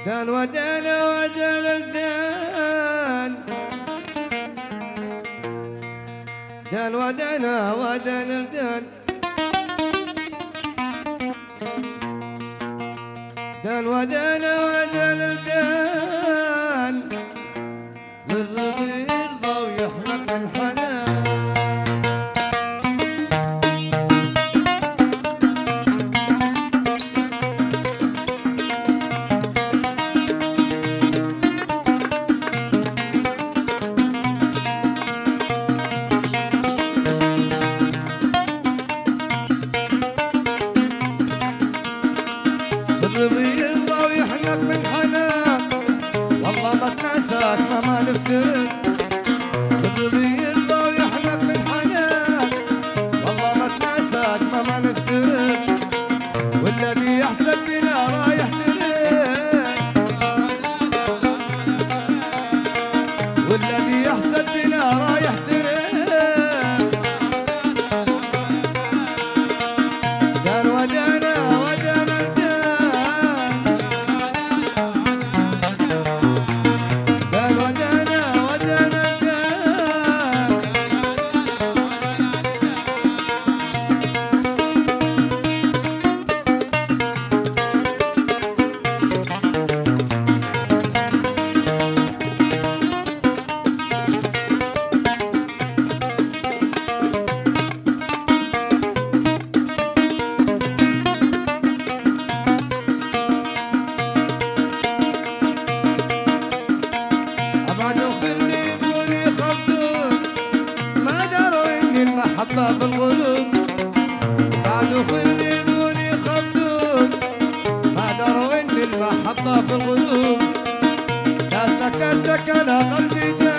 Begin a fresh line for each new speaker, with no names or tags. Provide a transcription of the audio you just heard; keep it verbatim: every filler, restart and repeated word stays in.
دان ودان ودان الدان دان ودان ودان الدان دان ودان ودان الدان للرضي يرضى ويحلق الحنان الرضي يرضى ويحلق من حنان والله ما تناساك ما ما نفترق الرضي يرضى ويحلق من حنان والله ما تناساك ما ما نفترق والذي يحسد بنا رايح ترق والذي يحسد بنا رايح ترق دان ودانا ودانا دان ودانا ودانا أبعدوا خلي يبوني يخبطون ما دروا إني المحبة في القلوب بعدوا خلي يبوني يخبطون ما دروا إني المحبة في القلوب لا ذكرتك أنا قلبي